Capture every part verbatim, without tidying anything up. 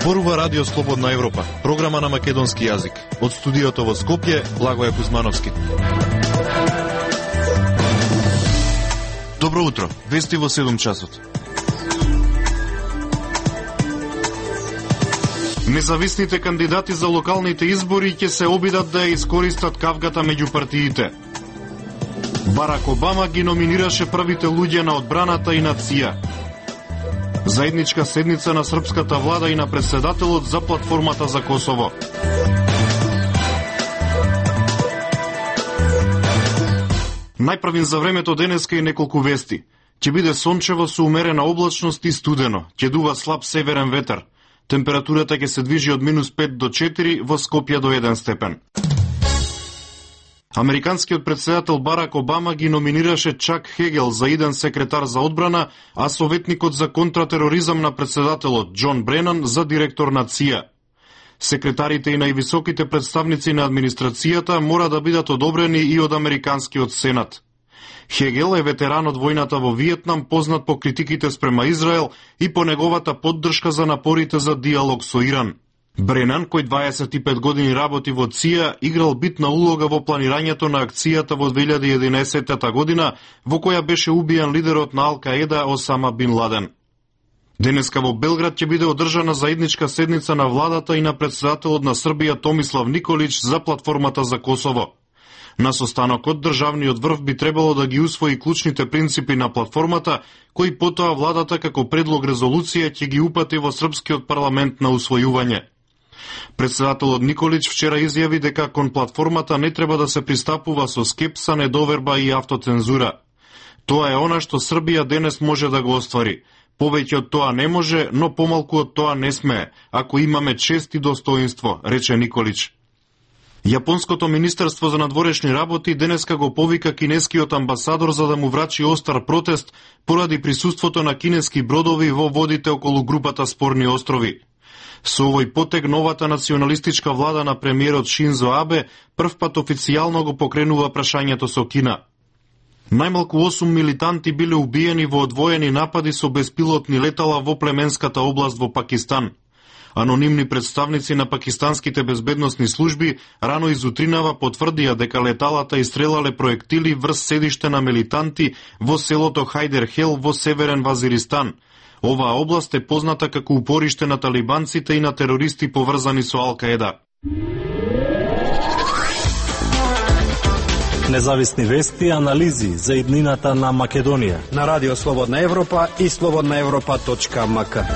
Зборува Радио Слободна Европа, програма на македонски јазик. Од студиото во Скопје, Благоје Кузмановски. Добро утро, вести во седум часот. Независните кандидати за локалните избори ќе се обидат да ја искористат кавгата меѓу партиите. Барак Обама ги номинираше првите луѓе на одбраната и на ЦИА. Заедничка седница на српската влада и на председателот за платформата за Косово. Најпрвин за времето денеска и неколку вести. Ќе биде сончево со умерена облачност и студено. Ќе дува слаб северен ветер. Температурата ќе се движи од минус пет до четири, во Скопје до еден степен. Американскиот председател Барак Обама ги номинираше Чак Хегел за иден секретар за одбрана, а советникот за контратероризам на председателот Џон Бренан за директор на ЦИА. Секретарите и највисоките представници на администрацијата мора да бидат одобрени и од Американскиот Сенат. Хегел е ветеран од војната во Виетнам, познат по критиките спрема Израел и по неговата поддршка за напорите за диалог со Иран. Бренан, кој дваесет и пет години работи во ЦИА, играл битна улога во планирањето на акцијата во две илјади и единаесета година, во која беше убиен лидерот на Ал-Каеда Осама Бин Ладен. Денеска во Белград ќе биде одржана заедничка седница на владата и на председателот на Србија Томислав Николич за платформата за Косово. На состанокот државниот врв би требало да ги усвои клучните принципи на платформата, кои потоа владата како предлог резолуција ќе ги упати во српскиот парламент на усвојување. Председателот Николич вчера изјави дека кон платформата не треба да се пристапува со скепса, недоверба и автоцензура. Тоа е она што Србија денес може да го оствари. Повеќе од тоа не може, но помалку од тоа не смее, ако имаме чест и достоинство, рече Николич. Јапонското министерство за надворешни работи денеска го повика кинескиот амбасадор за да му врачи остар протест поради присуството на кинески бродови во водите околу групата спорни острови. Со овој потег новата националистичка влада на премиерот Шинзо Абе првпат официјално го покренува прашањето со Кина. Најмалку осум милитанти биле убиени во одвоени напади со беспилотни летала во племенската област во Пакистан. Анонимни представници на пакистанските безбедносни служби рано изутринава потврдија дека леталата истрелале проектили врз седиште на милитанти во селото Хајдерхел во северен Вазиристан. Оваа област е позната како упориште на талибанците и на терористи поврзани со Ал-Каеда. Независни вести и анализи за иднината на Македонија на Радио Слободна Европа и слободна европа точка ем ка.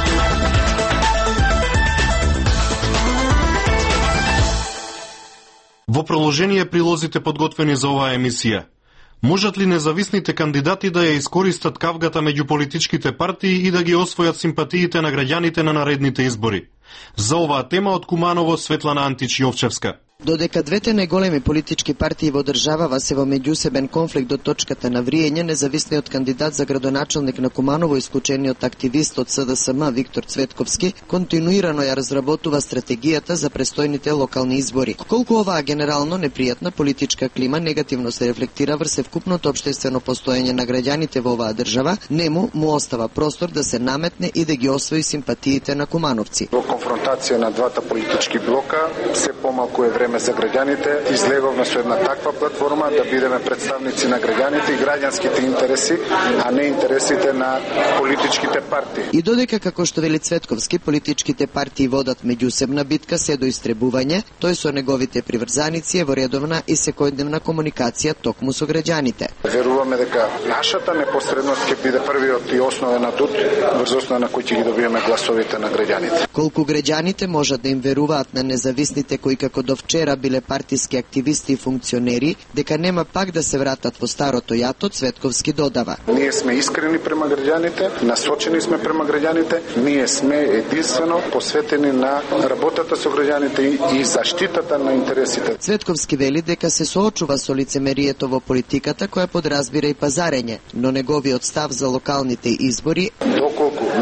Во проложение прилозите подготвени за оваа емисија. Можат ли независните кандидати да ја искористат кавгата меѓу политичките партии и да ги освојат симпатиите на граѓаните на наредните избори? За оваа тема од Куманово Светлана Антич-Јовчевска. Додека двете најголеми политички партии во државава се во меѓусебен конфликт до точката на вриење, независниот кандидат за градоначелник на Куманово, исклучениот активист од С Д С М Виктор Цветковски, континуирано ја разработува стратегијата за престојните локални избори. Колку оваа генерално непријатна политичка клима негативно се рефлектира врз евкупното општествено постоење на граѓаните во оваа држава, нему му остава простор да се наметне и да ги освои симпатиите на кумановци. Во конфронтација на двата политички блока, се помалку е време за граѓаните, излеговме со една таква платформа да бидеме представници на граѓаните и граѓанските интереси, а не интересите на политичките партии. И додека, како што вели Цветковски, политичките партии водат меѓусебна битка се до истребување, тој со неговите приврзаници е во редовна и секојдневна комуникација токму со граѓаните. Веруваме дека нашата непосредност ќе биде првиот и основен адут врз основа на кој ќе ги добиеме гласовите на граѓаните. Колку граѓаните можат да им веруваат на независните кои како до вчера биле партиски активисти и функционери, дека нема пак да се вратат во старото јато, Цветковски додава. Ние сме искрени према граѓаните, насочени сме према граѓаните, ние сме единствено посветени на работата со граѓаните и заштитата на интересите. Цветковски вели дека се соочува со лицемерието во политиката која подразбира и пазарење, но неговиот став за локалните избори, доколку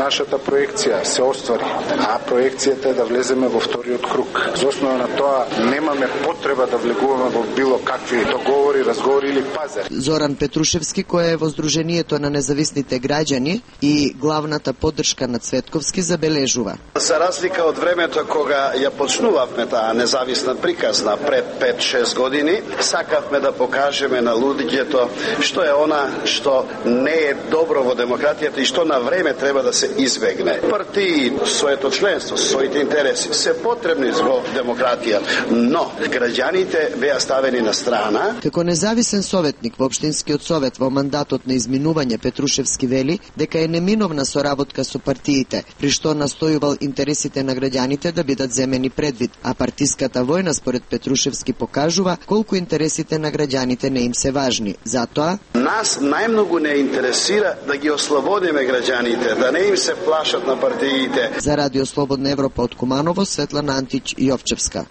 нашата проекција се оствари, а проекцијата е да влеземе во вториот круг. За основа на тоа немаме потреба да влегуваме во било какви договори, разговори или пазари. Зоран Петрушевски, кој е во Сдруженијето на независните граѓани и главната поддршка на Цветковски, забележува: За разлика од времето кога ја почнувавме таа независна приказна пред пет-шест години, сакавме да покажеме на луѓето што е она што не е добро во демократијата и што на време треба да се избегне. Партии, своето членство, своите интереси се потребни во демократија, но граѓаните беа ставени на страна. Како независен советник во Општинскиот совет во мандатот на изминување, Петрушевски вели дека е неминовна соработка со партиите, при што настојувал интересите на граѓаните да бидат земени предвид, а партиската војна според Петрушевски покажува колку интересите на граѓаните не им се важни. Затоа нас најмногу не интересира да ги ослободиме граѓаните, да не им се плашат на партиите. За Радио Слободна Европа од Куманово, Светлана Антич Јовчевска.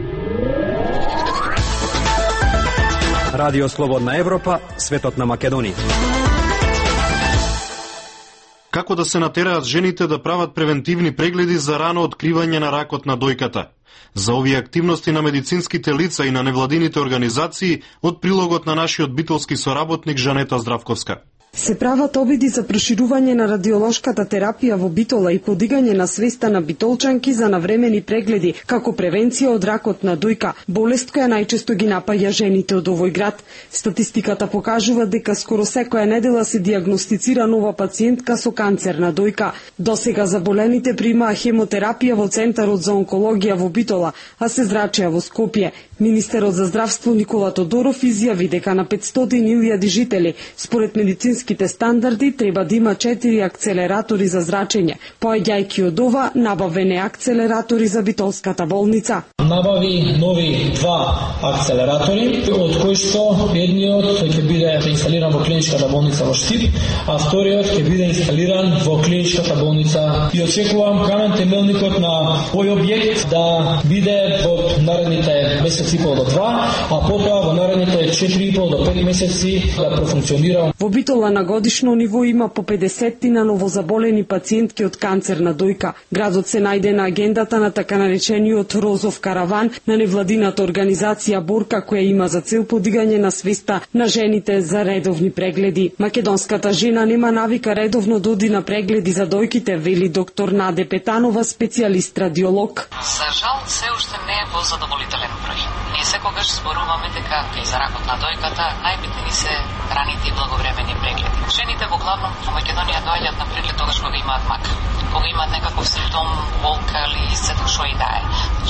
Радио Слободна Европа, светот на Македонија. Како да се натераат жените да прават превентивни прегледи за рано откривање на ракот на дојката? За овие активности на медицинските лица и на невладините организации од прилогот на нашиот битолски соработник Жанета Здравковска. Се прават обиди за проширување на радиолошката терапија во Битола и подигање на свеста на битолчанки за навремени прегледи како превенција од ракот на дојка, болест која најчесто ги напаѓа жените од овој град. Статистиката покажува дека скоро секоја недела се дијагностицира нова пациентка со канцер на дојка. Досега заболените примаа хемотерапија во Центарот за онкологија во Битола, а се зрачеа во Скопје. Министерот за здравство Никола Тодоров изјави дека на петстотини илјади жители, според медицинските стандарди, треба да има четири акцелератори за зрачење. Поаѓајќи од ова, набавен е акцелератори за Битолската болница. Набави нови два акцелератори, од кои што едниот ќе биде инсталиран во клиничката болница во Штип, а вториот ќе биде инсталиран во клиничката болница. И очекувам камен темелникот на овој објект да биде во наредните месеци и пол до два, а потоа во наредните четири и пол до пет месеци да профункционира. Во Битола на годишно ниво има по педесеттина новозаболени пациентки од канцер на дојка. Градот се најде на агендата на така наречениот Розов караван на невладината организација Борка, која има за цел подигање на свеста на жените за редовни прегледи. Македонската жена нема навика редовно да оди на прегледи за дојките, вели доктор Наде Петанова, специјалист радиолог. За жал, се уште не е позадоволителен број. Ние секогаш зборуваме дека кај за ракот на дојката најбитни ни се раните и благовремени прегледи. Жените во главном во Македонија доаѓаат на преглед тогаш кога имаат мак, кога имаат некаков симптом, болка или исцедок што и да е.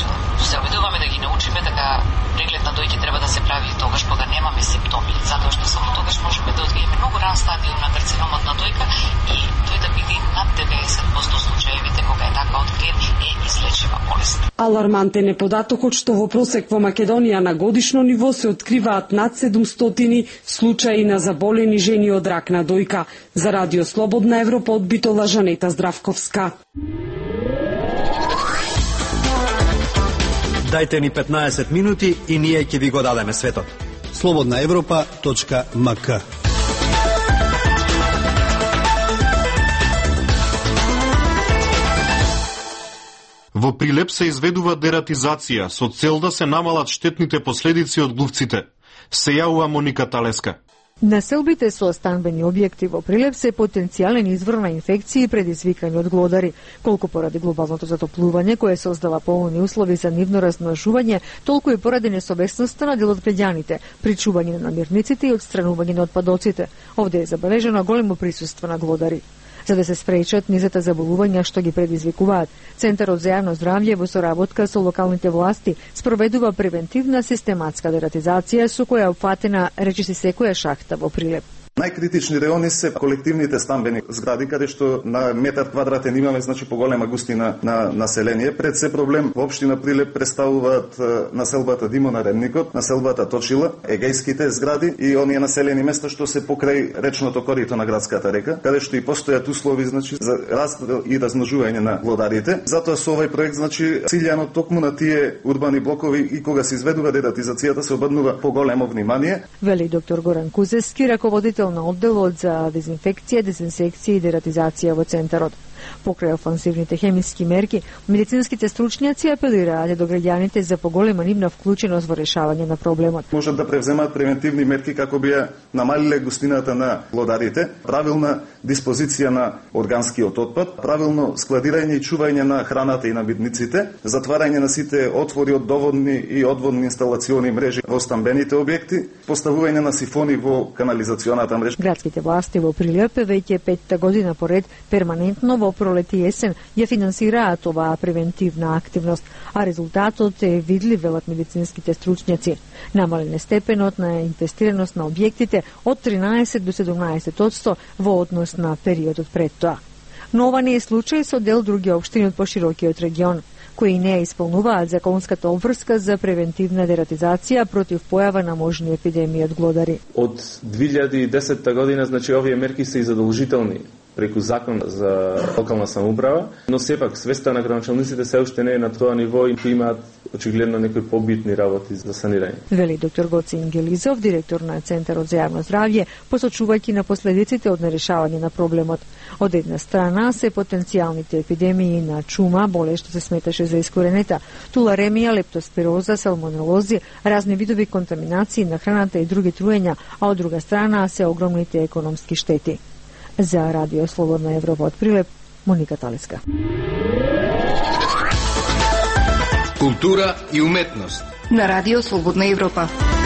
Се обидуваме да ги научиме дека преглед на дојки треба да се прави тогаш кога немаме симптоми, затоа што само тогаш можеме да откриеме многу ран стадиум на карциномот на дојка и тој да биде над деветдесет проценти случаевите кога е така откриен е излечива болест. Алармантен е податокот што во просек во Македонија на годишно ниво се откриваат над седумстотини случаи на заболени жени од рак на дојка. За Радио Слободна Европа од Битола, Жанета Здравковска. Дајте ни петнаесет минути и ние ќе ви го дадеме светот. слободна европа точка ем ка. Во Прилеп се изведува дератизација со цел да се намалат штетните последици од глувците. Се јавува Моника Талеска. Населбите со станбени објекти во Прилеп се потенцијален извор на инфекции предизвикани од глодари. Колку поради глобалното затоплување кое создава поголеми услови за нивно размножување, толку и поради несовесноста на дел од граѓаните, при чување на намирниците и отстранување на отпадоците. Овде е забележено големо присуство на глодари. За да се спречат низата заболувања што ги предизвикуваат, Центарот за јавно здравје во соработка со локалните власти спроведува превентивна систематска дератизација со која е опфатена речиси секоја шахта во Прилеп. Најкритични реони се колективните стамбени згради, каде што на метар квадратен имаме значи поголема густина на население. Пред се проблем во општина Прилеп представуваат населбата Димона Ремникот, населбата Точила, егејските згради и оние населени места што се покрај речното корито на градската река, каде што и постојат услови значи за распредел и размножување на глодарите. Затоа со овој проект значи циљано токму на тие урбани блокови и кога се изведува дератизацијата се обрнува поголемо внимание. Вели доктор Горан Кузески, раководител на одделот за дезинфекција, дезинсекција и дератизација во Центарот. Покрај офанзивните хемиски мерки, медицинските стручњаци апелираат до граѓаните за поголема нивна вклученост во решавање на проблемот. Можат да превземат превентивни мерки како би ја намалиле густината на лодарите, правилна диспозиција на органскиот отпад, правилно складирање и чување на храната и набитниците, затварање на сите отвори од доводни и одводни инсталациони мрежи во стамбените објекти, поставување на сифони во канализационата мрежа. Градските власти во Прилепе веќе петта година поред перманентно во пролет и есен ја финансираат оваа превентивна активност, а резултатот е видлив, велат медицинските стручњаци. Намален е степенот на инвестираност на објектите од тринаесет до седумнаесет одсто во однос на периодот пред тоа. Но ова не е случај со дел други општини од поширокиот регион, кои не ја исполнуваат законската обврска за превентивна дератизација против појава на можни епидемии од глодари. Од две илјади и десета година, значи, овие мерки се и задолжителни преку закон за локална самоуправа, но сепак свеста на градоначалниците се уште не е на тоа ниво и имаат очигледно некои побитни работи за санирање. Вели доктор Гоце Ингелизов, директор на Центарот за јавно здравје, посочувајќи на последиците од нерешавање на проблемот. Од една страна се потенцијалните епидемии на чума, болест што се сметаше за искоренета, туларемија, лептоспироза, салмонелози, разни видови контаминации на храната и други труења, а од друга страна се огромните економски штети. За Радио Слободна Европа од Прилеп, Моника Талеска. Култура и уметност на Радио Слободна Европа.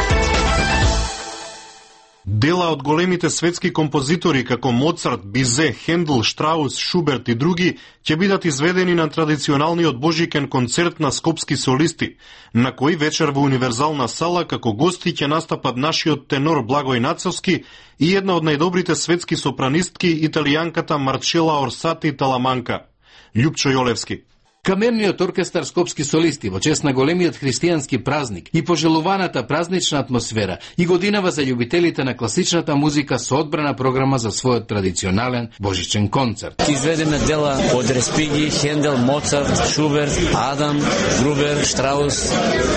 Дела од големите светски композитори како Моцарт, Бизе, Хендел, Штраус, Шуберт и други ќе бидат изведени на традиционалниот божикен концерт на скопски солисти, на кој вечер во Универзална сала како гости ќе настапат нашиот тенор Благој Нацовски и една од најдобрите светски сопранистки, италијанката Марчела Орсати Таламанка. Љупчо Јолевски. Камерниот оркестар Скопски солисти во чест на големиот христијански празник и пожелуваната празнична атмосфера и годинава за љубителите на класичната музика со одбрана програма за својот традиционален божичен концерт. Изведеме дела од Респиги, Хендел, Моцарт, Шуберт, Адам, Грубер, Штраус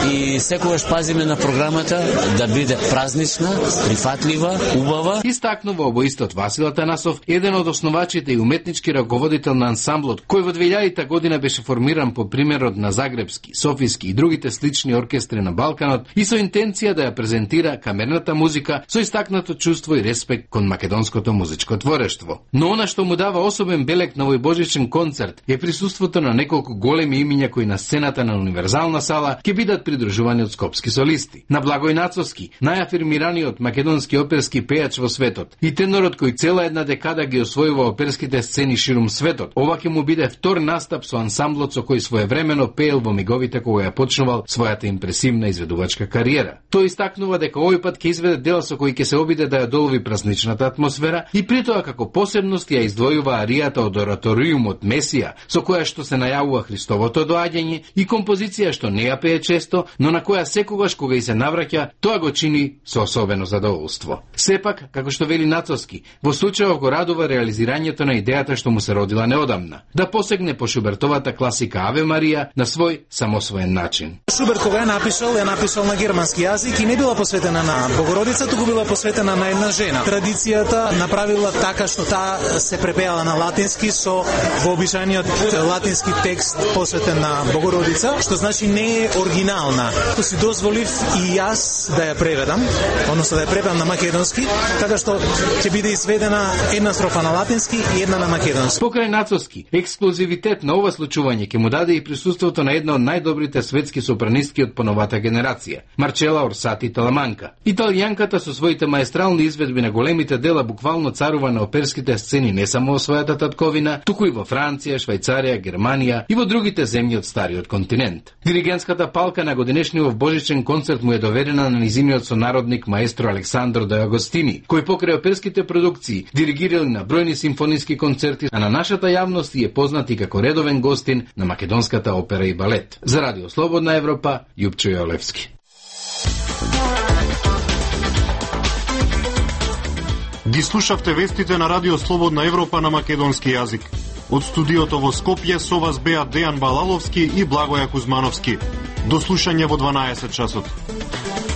и секогаш пазиме на програмата да биде празнична, прифатлива, убава. Истакнува обоистот Васил Атанасов, еден од основачите и уметнички раководител на ансамблот, кој во две илјадета година беше формиран по примерот на загребски, софиски и другите слични оркестри на Балканот и со интенција да ја презентира камерната музика со истакнато чувство и респект кон македонското музичко творештво. Но она што му дава особен белег на овој божичен концерт е присуството на неколку големи имиња кои на сцената на Универзална сала ќе бидат придружувани од скопски солисти. На Благој Нацовски, најафирмираниот македонски оперски пејач во светот и тенорот кој цела една декада ги освојува оперските сцени ширум светот. Ова ќе му биде втор настап со ансамблот со кој своевремено пеел во миговите кога ја почнувал својата импресивна изведувачка кариера. Тој истакнува дека овој пат ќе изведе дела со кои ќе се обиде да ја долови празничната атмосфера и при тоа како посебност ја издвојува аријата од ораториумот Месија, со која што се најавува Христовото доаѓање и композиција што не ја пее често, но на која секогаш кога и се навраќа, тоа го чини со особено задоволство. Сепак, како што вели Нацовски, во случајов го радува реализирањето на идејата што му се родила неодамна, да посегне по Шубертовата класика Аве Марија на свој самосвоен начин. Шуберт кога ја напишал, ја напишал на германски јазик и не била посветена на Богородица, туку била посветена на една жена. Традицијата направила така што таа се препеала на латински со вообичаениот латински текст посветен на Богородица, што значи не е оригинална. Тоа си дозволив и јас да ја преведам, односно да ја преведам на македонски, така што ќе биде изведена една строфа на латински и една на македонски. Покрај Нацовски, ексклузивитет на ова случување ќе му даде и присуството на една од најдобрите светски сопранистки од поновата генерација, Марчела Орсати Таламанка. Италијанката со своите маестрални изведби на големите дела буквално царува на оперските сцени не само во својата татковина, туку и во Франција, Швајцарија, Германија и во другите земји од стариот континент. Диригентската палка на годинешниот божичен концерт му е доверена на низиниот сонародник маестро Александро де Агостини, кој покрај оперските продукции диригирал на бројни симфониски концерти, а на нашата јавност е познат и како редовен гостин на македонската опера и балет. За Радио Слободна Европа, Љупчо Јолевски. Ги слушавте вестите на Радио Слободна Европа на македонски јазик. Од студиото во Скопје со вас беа Дејан Балаловски и Благоја Кузмановски. До слушање во дванаесет часот.